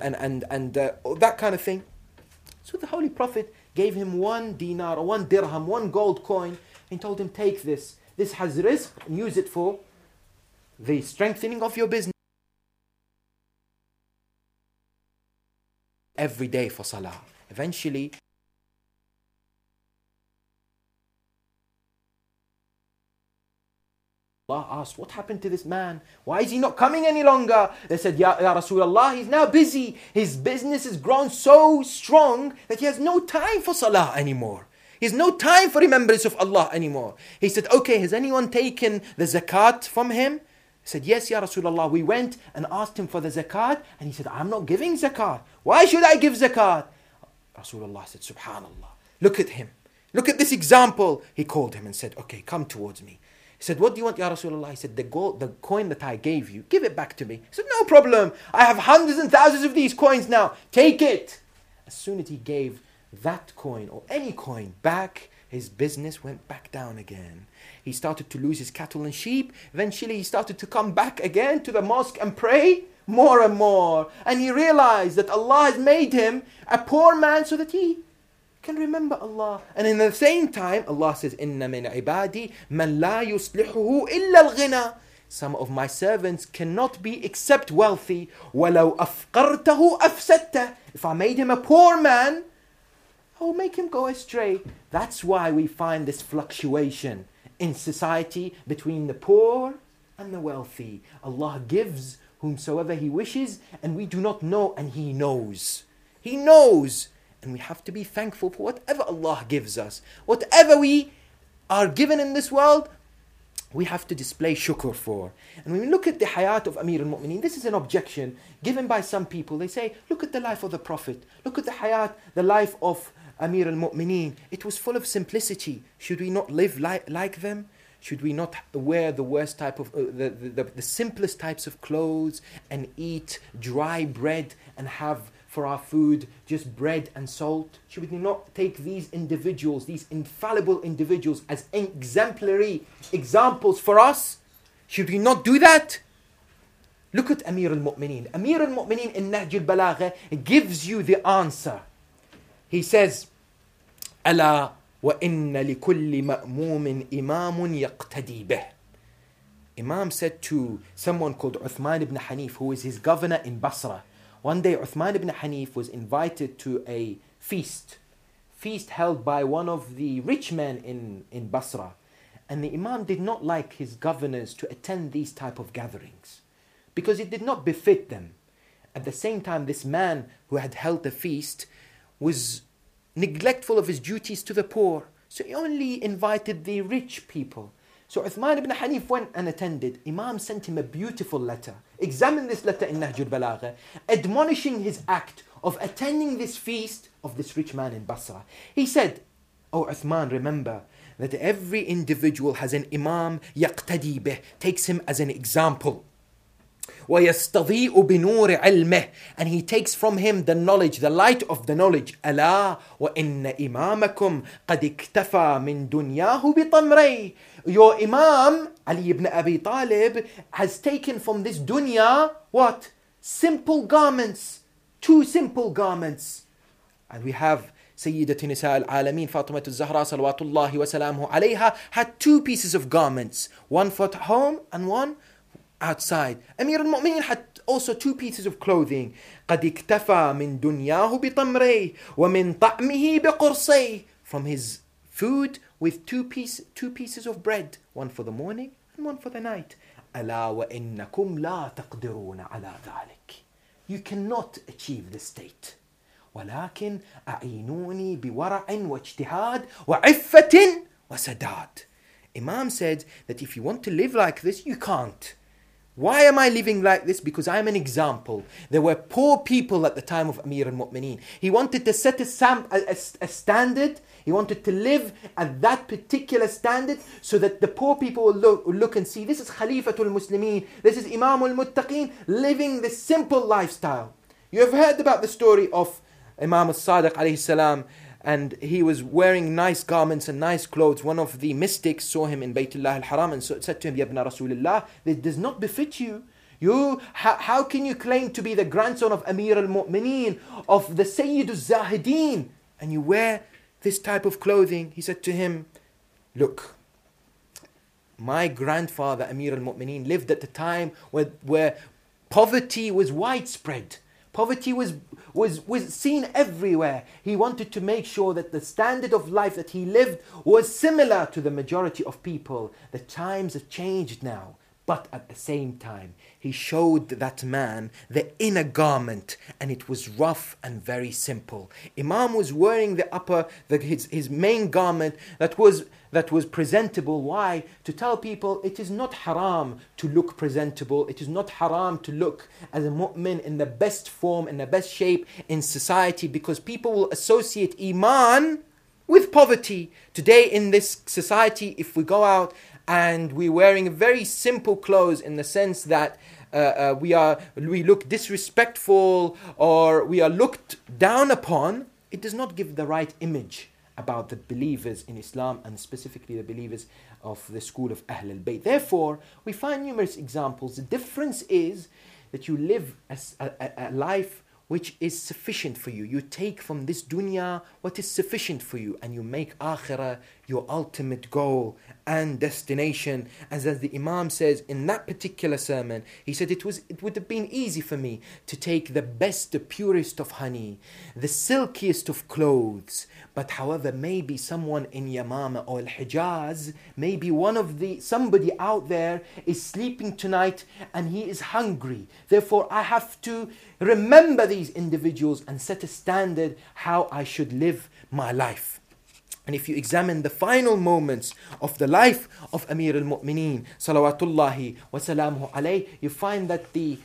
that kind of thing. So the Holy Prophet gave him 1 dinar or 1 dirham, 1 gold coin, and told him, take this. This has rizq and use it for the strengthening of your business. Every day for salah. Eventually, Allah asked, what happened to this man? Why is he not coming any longer? They said, Ya Rasulullah, he's now busy. His business has grown so strong that he has no time for salah anymore. He has no time for remembrance of Allah anymore. He said, okay, has anyone taken the zakat from him? He said, yes, Ya Rasulullah. We went and asked him for the zakat, and he said, I'm not giving zakat. Why should I give zakat? Rasulullah said, Subhanallah. Look at him. Look at this example. He called him and said, okay, come towards me. He said, what do you want, Ya Rasulullah? He said, the coin that I gave you, give it back to me. He said, no problem. I have hundreds and thousands of these coins now. Take it. As soon as he gave that coin or any coin back, his business went back down again. He started to lose his cattle and sheep. Eventually he started to come back again to the mosque and pray more and more. And he realized that Allah has made him a poor man so that he can remember Allah. And in the same time, Allah says, إِنَّ مِنْ عِبَادِي مَنْ لَا يُصْلِحُهُ إِلَّا الْغِنَى. Some of my servants cannot be except wealthy. وَلَوْ أَفْقَرْتَهُ أَفْسَدْتَهُ. If I made him a poor man, I will make him go astray. That's why we find this fluctuation in society between the poor and the wealthy. Allah gives whomsoever He wishes, and we do not know, and He knows. He knows. And we have to be thankful for whatever Allah gives us. Whatever we are given in this world, we have to display shukr for. And when we look at the hayat of Amir al-Mu'mineen, this is an objection given by some people. They say, look at the life of the Prophet. Look at the hayat, the life of Amir al-Mu'mineen. It was full of simplicity. Should we not live like them? Should we not wear the worst type of, the simplest types of clothes and eat dry bread and have for our food just bread and salt? Should we not take these individuals, these infallible individuals, as exemplary examples for us? Should we not do that? Look at Amir al-Mu'mineen. Amir al-Mu'mineen in Nahj al-Balagha gives you the answer. He says, أَلَا وَإِنَّ لِكُلِّ مَأْمُومٍ إِمَامٌ يَقْتَدِي بِهِ. Imam said to someone called Uthman ibn Hanif, who is his governor in Basra. One day Uthman ibn Hanif was invited to a feast held by one of the rich men in Basra. And the Imam did not like his governors to attend these type of gatherings because it did not befit them. At the same time, this man who had held the feast was neglectful of his duties to the poor. So he only invited the rich people. So Uthman ibn Hanif went and attended. Imam sent him a beautiful letter. Examine this letter in Nahj al-Balagha, admonishing his act of attending this feast of this rich man in Basra. He said, "O Uthman, remember that every individual has an Imam yaqtadi bih, takes him as an example. وَيَسْتَضِيءُ بِنُورِ عِلْمِهِ, and he takes from him the knowledge, the light of the knowledge. أَلَا وَإِنَّ إِمَامَكُمْ قَدْ اكْتَفَى مِنْ دُنْيَاهُ بِطَمْرَيْهِ. Your Imam, Ali ibn Abi Talib, has taken from this dunya, what? Simple garments. 2 simple garments. And we have Sayyidat Nisa al-Alameen, Fatimah al-Zahra, salawatullahi wa salamuhu alayha, had 2 pieces of garments. One for home and one outside. Amir al-Mu'mineen had also 2 pieces of clothing. قَدْ اكْتَفَى مِنْ دُنْيَاهُ بِطَمْرَيْهِ وَمِنْ طَعْمِهِ بِقُرْصَيْهِ. From his food with 2 pieces of bread. One for the morning and one for the night. أَلَا وَإِنَّكُمْ لَا تَقْدِرُونَ عَلَى ذَلِكَ. You cannot achieve this state. ولكن أعينوني بورع واجتهاد وعفة وسداد. Imam said that if you want to live like this, you can't. Why am I living like this? Because I am an example. There were poor people at the time of Amir al-Mu'mineen. He wanted to set a standard. He wanted to live at that particular standard so that the poor people will look and see, this is Khalifatul Muslimin, this is Imam al-Muttaqeen, living the simple lifestyle. You have heard about the story of Imam al-Sadiq alayhi salam, and he was wearing nice garments and nice clothes. One of the mystics saw him in Baytullah al-Haram and said to him, Yabna Rasulullah, this does not befit you. How can you claim to be the grandson of Amir al-Mu'mineen, of the Sayyid al-Zahideen, and you wear this type of clothing? He said to him, look, my grandfather Amir al-Mu'mineen lived at the time where poverty was widespread. Poverty was seen everywhere. He wanted to make sure that the standard of life that he lived was similar to the majority of people. The times have changed now. But at the same time, he showed that man the inner garment, and it was rough and very simple. Imam was wearing his main garment that was presentable. Why? To tell people it is not haram to look presentable. It is not haram to look as a mu'min in the best form, in the best shape in society, because people will associate Iman with poverty. Today in this society, if we go out and we're wearing very simple clothes in the sense that we look disrespectful or we are looked down upon, it does not give the right image about the believers in Islam, and specifically the believers of the school of Ahl al-Bayt. Therefore, we find numerous examples. The difference is that you live a life which is sufficient for you. You take from this dunya what is sufficient for you, and you make akhirah your ultimate goal and destination. As the Imam says in that particular sermon, he said it would have been easy for me to take the best, the purest of honey, the silkiest of clothes, but however, maybe someone in Yamama or Al-Hijaz, maybe somebody out there is sleeping tonight and he is hungry. Therefore, I have to remember these individuals and set a standard how I should live my life. And if you examine the final moments of the life of Amir al-Mu'mineen, salawatullahi wa salamuhu alayh, you find that the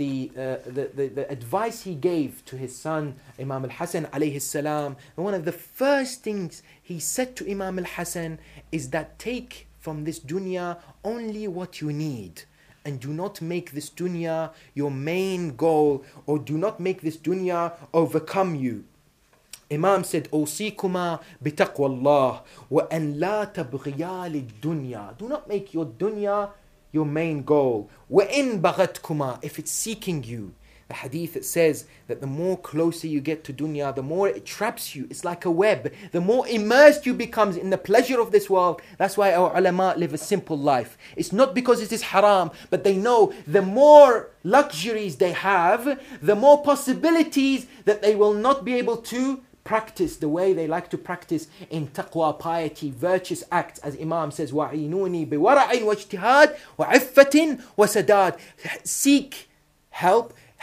advice he gave to his son, Imam al-Hasan alayhi salam, one of the first things he said to Imam al-Hasan is that take from this dunya only what you need. And do not make this dunya your main goal, or do not make this dunya overcome you. Imam said, أوصيكما بتقوى الله وأن لا تبغيا للدنيا. Do not make your dunya your main goal. وإن بغتكما, if it's seeking you. The hadith that says that the more closer you get to dunya, the more it traps you. It's like a web. The more immersed you become in the pleasure of this world. That's why our ulama live a simple life. It's not because it is haram, but they know the more luxuries they have, the more possibilities that they will not be able to practice the way they like to practice in taqwa, piety, virtuous acts. As Imam says, وَعِينُونِي بِوَرَعٍ وَاجْتِهَادٍ وَعِفَّةٍ وَسَدَادٍ. Seek help,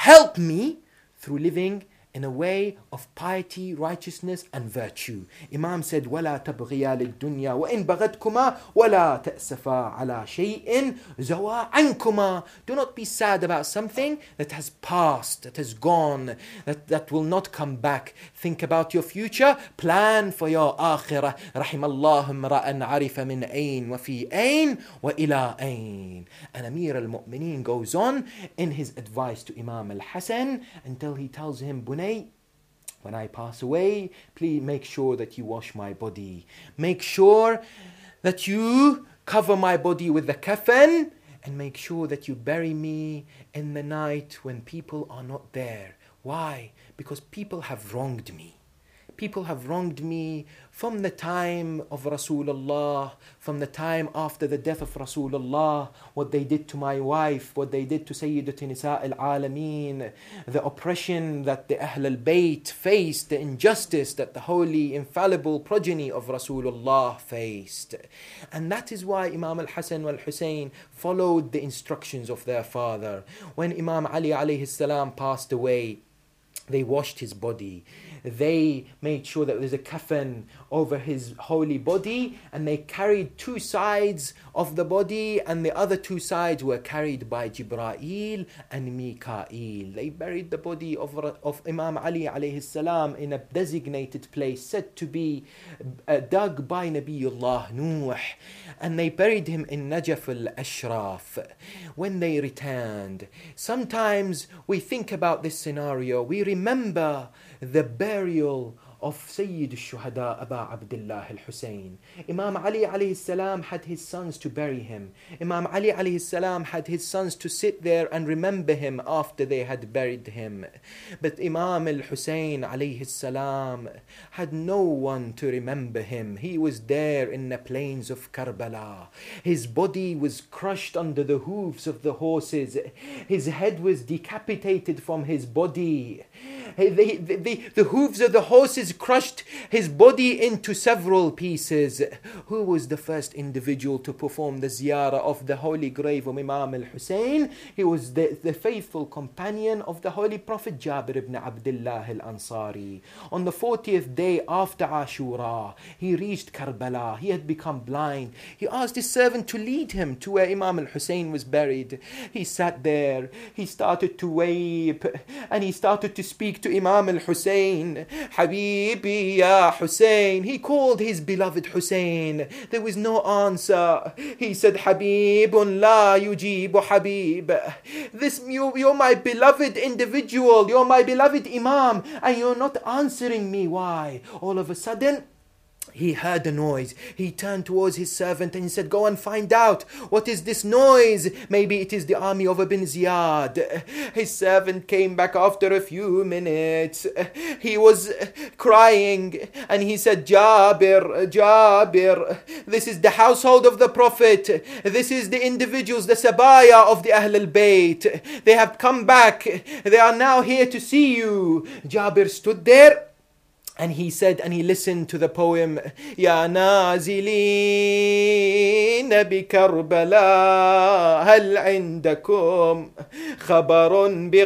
help me through living in a way of piety, righteousness and virtue. Imam said, وَلَا تَبْغِيَا لِلدُّنْيَا وَإِنْ بَغَتْكُمَا وَلَا تَأْسَفَا عَلَى شَيْءٍ زَوَى عَنْكُمَا. Do not be sad about something that has passed, that has gone, that will not come back. Think about your future, plan for your akhirah. رحم الله امرأ عرف من أين وفي أين وإلى أين. And Amir al-Mu'mineen goes on in his advice to Imam al-Hasan until he tells him, Bunay, when I pass away, please make sure that you wash my body. Make sure that you cover my body with the kafan, and make sure that you bury me in the night when people are not there. Why? Because people have wronged me. People have wronged me from the time of Rasulullah, from the time after the death of Rasulullah, what they did to my wife, what they did to Sayyidat Nisa al-Alameen, the oppression that the Ahl al-Bayt faced, the injustice that the holy, infallible progeny of Rasulullah faced. And that is why Imam al-Hasan wal-Hussein followed the instructions of their father. When Imam Ali alayhi salam passed away, they washed his body. They made sure that there's a kafan over his holy body, and they carried two sides of the body, and the other two sides were carried by Jibreel and Mikael. They buried the body of Imam Ali alayhi salam in a designated place said to be dug by Nabiullah Nuh, and they buried him in Najaf al-Ashraf. When they returned, sometimes we think about this scenario, we remember the burial of Sayyid al-Shuhada Aba Abdullah al-Hussein. Imam Ali alayhi salam had his sons to bury him. Imam Ali alayhi salam had his sons to sit there and remember him after they had buried him. But Imam al-Hussein alayhi salam had no one to remember him. He was there in the plains of Karbala. His body was crushed under the hooves of the horses. His head was decapitated from his body. The hooves of the horses crushed his body into several pieces. Who was the first individual to perform the ziyarah of the holy grave of Imam al-Hussein? He was the faithful companion of the Holy Prophet Jabir ibn Abdullah al-Ansari. On the 40th day after Ashura, he reached Karbala. He had become blind. He asked his servant to lead him to where Imam al-Hussein was buried. He sat there. He started to weep, and he started to speak to Imam al-Hussein. Habibi ya Hussein. He called his beloved Hussein. There was no answer. He said, Habibun la yujibu Habib. You're my beloved individual. You're my beloved Imam, and you're not answering me. Why? All of a sudden, he heard a noise. He turned towards his servant and he said, go and find out. What is this noise? Maybe it is the army of Ibn Ziyad. His servant came back after a few minutes. He was crying and he said, Jabir, this is the household of the Prophet. This is the individuals, the Sabaya of the Ahl al-Bayt. They have come back. They are now here to see you. Jabir stood there. And he said, and he listened to the poem, Ya nazilin bi Karbala, hal indakum khabarun bi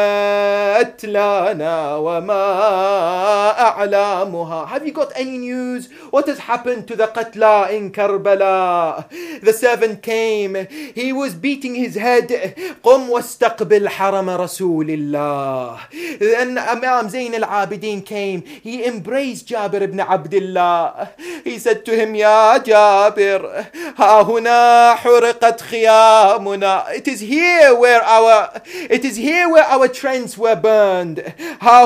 qatlana wa ma a'lamuha. Have you got any news? What has happened to the qatla in Karbala? The servant came. He was beating his head. Qum wastaqbil haram Rasulillah. Then Imam Zayn al-Abidin came. He embraced Jabir ibn Abdullah. He said to him, Ya Jabir, ha huna huriqat khiyamuna. It is here where our trents were burned. Ha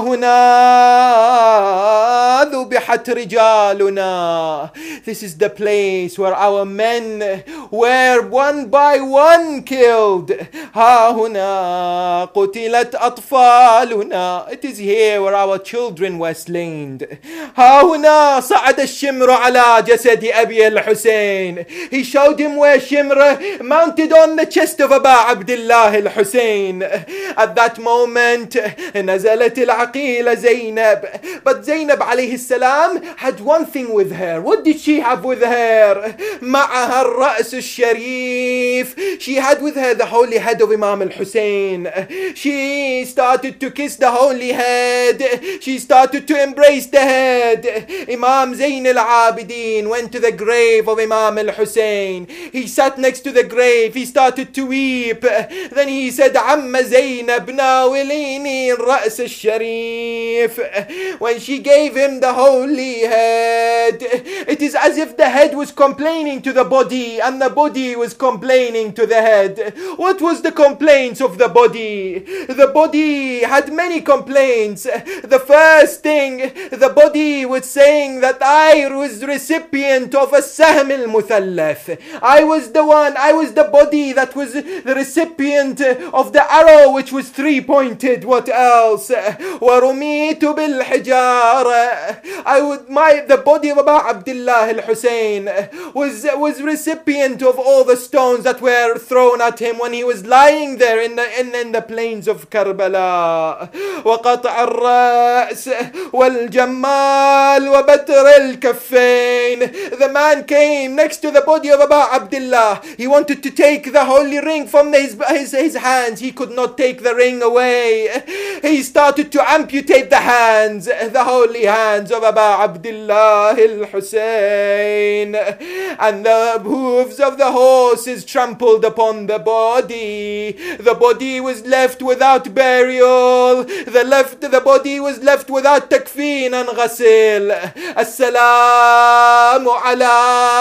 huna dhubihat rijaluna. This is the place where our men were one by one killed. Ha huna qutilat atfaluna. It is here where our children were slain. explained, ها هنا صعد الشمر على جسد أبي الحسين. He showed him where Shimr mounted on the chest of Aba Abdullah al-Hussein. At that moment نزلت العقيلة زينب. But Zainab alayhi salam had one thing with her. What did she have with her? معها الرأس الشريف. She had with her the holy head of Imam al-Hussein. She started to kiss the holy head. She started to embrace the head. Imam Zayn al-Abidin went to the grave of Imam al-Hussein. He sat next to the grave. He started to weep. Then he said, عم زينب ناوليني الرأس الشريف. When she gave him the holy head, it is as if the head was complaining to the body and the body was complaining to the head. What was the complaints of the body? The body had many complaints. The first thing, the body was saying that I was recipient of a sahm al-muthallath. I was the body that was the recipient of the arrow which was three-pointed. What else? وَرُمِيتُ بِالْحِجَارَةِ. The body of Aba Abdullah al-Hussein was recipient of all the stones that were thrown at him when he was lying there in the plains of Karbala. وقطع الرأس والجمال وبتر الكفين. The man came next to the body of Aba Abdullah. He wanted to take the holy ring from his hands. He could not take the ring away. He started to amputate the hands, the holy hands of Aba Abdullah al-Hussein. And the hooves of the horses trampled upon the body. The body was left without burial. The body was left without takfeen and ghasil. Assalamu ala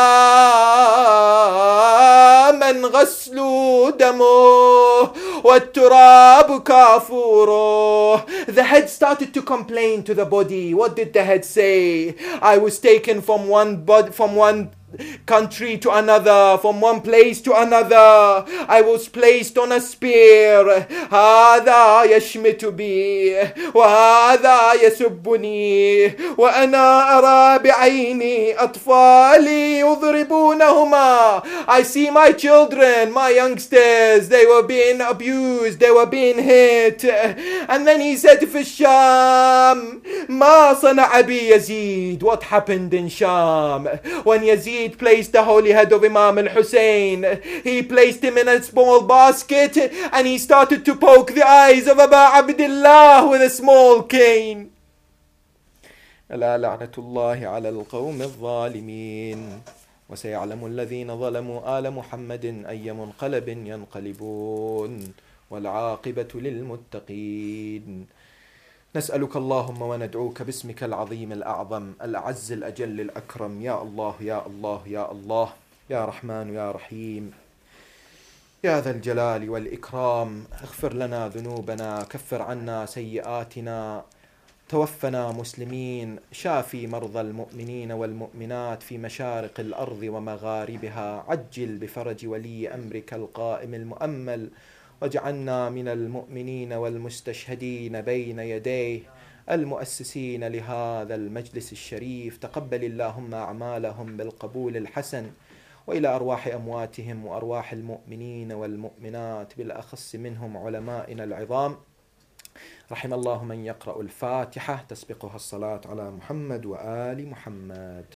man ghaslu damuh wa turabu kafuro. The head started to complain to the body. What did the head say? I was taken from one country to another, from one place to another. I was placed on a spear. هذا يشمت بي وهذا يسبني وأنا أرى بعيني أطفالي يضربونهما. I see my children, my youngsters, they were being abused, they were being hit. And then he said, في الشام ما صنع بي يزيد. What happened in Sham? When Yazid placed the holy head of Imam al-Hussein, he placed him in a small basket and he started to poke the eyes of Aba Abdullah with a small cane. ألا لعنة الله على القوم الظالمين وسيعلم الذين ظلموا آل محمد أي منقلب ينقلبون والعاقبة للمتقين. نسألك اللهم وندعوك باسمك العظيم الأعظم الأعز الأجل الأكرم. يا الله يا الله يا الله يا رحمن يا رحيم يا ذا الجلال والإكرام. اغفر لنا ذنوبنا، كفر عنا سيئاتنا، توفنا مسلمين، شافي مرضى المؤمنين والمؤمنات في مشارق الأرض ومغاربها، عجل بفرج ولي أمرك القائم المؤمل، واجعلنا من المؤمنين والمستشهدين بين يديه المؤسسين لهذا المجلس الشريف. تقبل اللهم أعمالهم بالقبول الحسن، وإلى أرواح أمواتهم وأرواح المؤمنين والمؤمنات بالأخص منهم علمائنا العظام. رحم الله من يقرأ الفاتحة تسبقها الصلاة على محمد وآل محمد.